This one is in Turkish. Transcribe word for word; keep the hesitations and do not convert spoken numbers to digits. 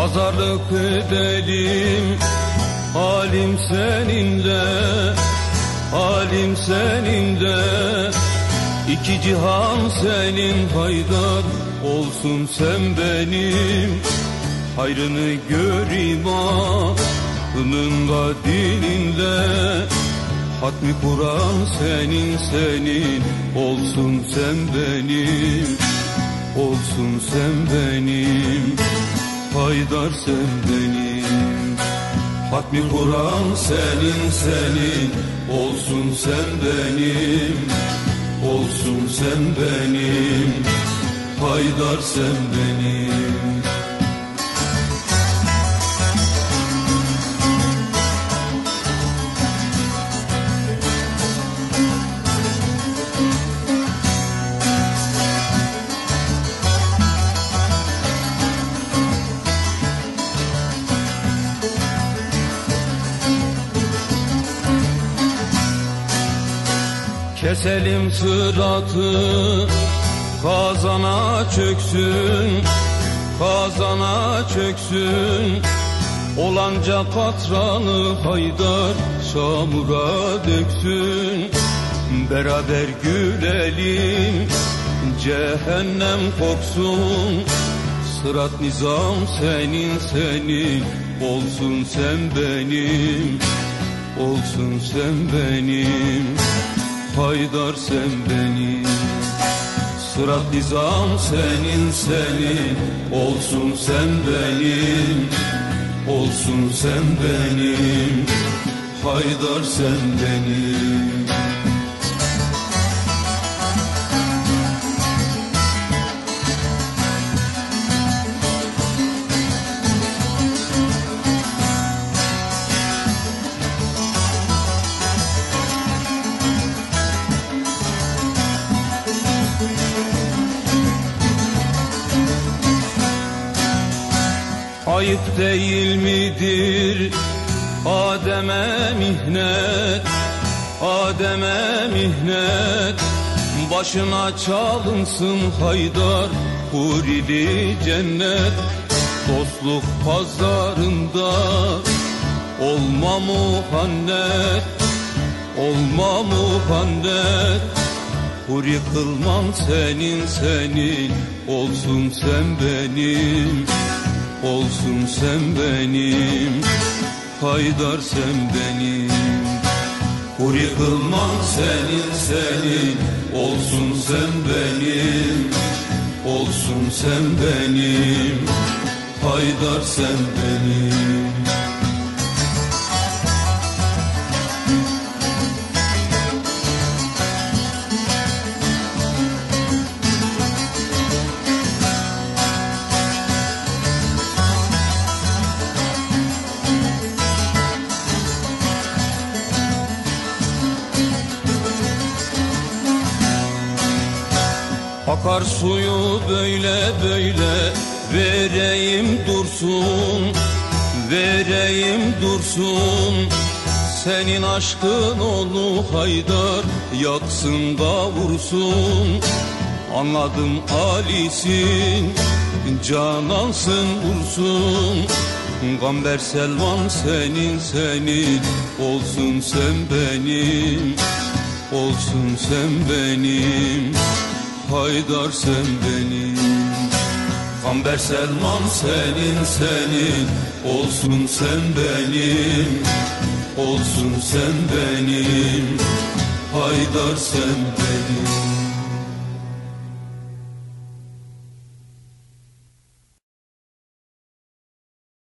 pazarlık edelim. Halim seninle, halim seninle, iki cihan senin Haydar, olsun sen benim. Hayrını göreyim aklınla dininle, hatmi Kur'an senin senin, olsun sen benim, olsun sen benim, Haydar sen benim. Hatmi Kur'an senin senin, olsun sen benim, olsun sen benim, Haydar sen benim. Keselim sıratı, kazana çöksün, kazana çöksün. Olanca katranı Haydar çamura döksün. Beraber gülelim, cehennem koksun. Sırat nizam senin senin, olsun sen benim, olsun sen benim, Haydar sen benim. Sırat nizam senin senin, olsun sen benim, olsun sen benim, Haydar sen benim. Ayıp değil midir Adem'e mihnet, Adem'e mihnet. Başına çalınsın Haydar, hurili cennet. Dostluk pazarında olma muhannet, olma muhannet. Huri kılmam senin senin, olsun sen benim, olsun sen benim, Haydar sen benim. Huri kılmam senin senin, olsun sen benim, olsun sen benim, Haydar sen benim. Akar suyu böyle böyle, vereyim dursun, vereyim dursun. Senin aşkın onu Haydar, yaksın kavursun. Anladım Ali'sin, canansın vursun. Gamber Selman senin senin, olsun sen benim, olsun sen benim, Haydar sen benim. Gamber Selman senin senin, olsun sen benim, olsun sen benim, Haydar sen benim.